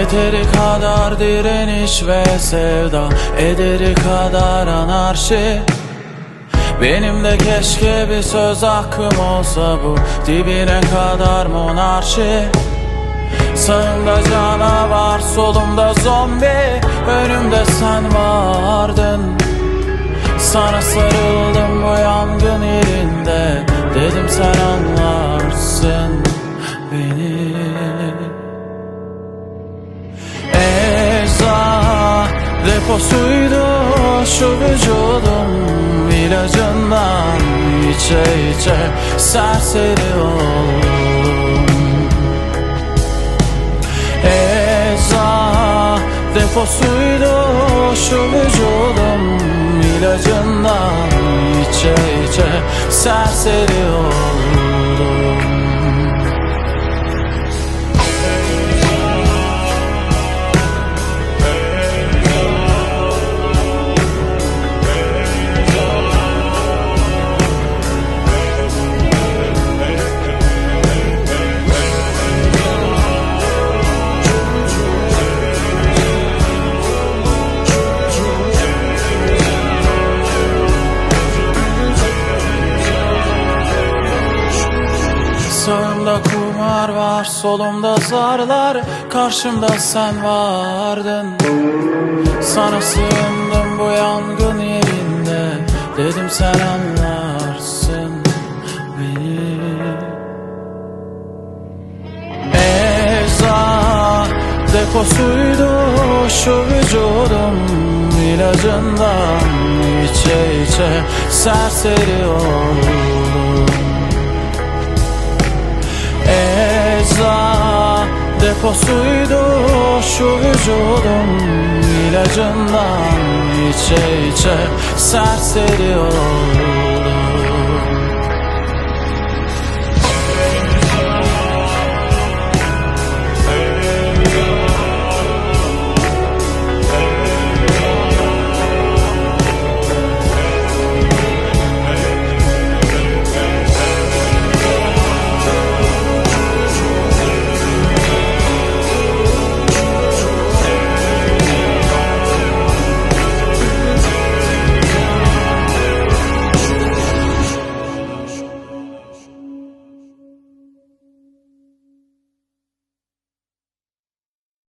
Yeteri kadar direniş ve sevda, ederi kadar anarşi. Benim de keşke bir söz hakkım olsa, bu dibine kadar monarşi. Sağımda canavar, solumda zombi, önümde sen vardın. Sana sarıldım bu yangın yerinde, dedim sen anlarsın beni. Ecza deposuydu şu vücudum, ilacından içe içe serseri oldum. Ecza deposuydu şu vücudum, ilacından içe içe serseri oldum. Sağımda kumar var, solumda zarlar, karşımda sen vardın. Sana sığındım bu yangın yerinde, dedim sen anlarsın beni. Ecza deposuydu şu vücudum, ilacından içe içe serseri oldum. Ecza deposuydu şu vücudum, ilacından içe içe serseri oldum.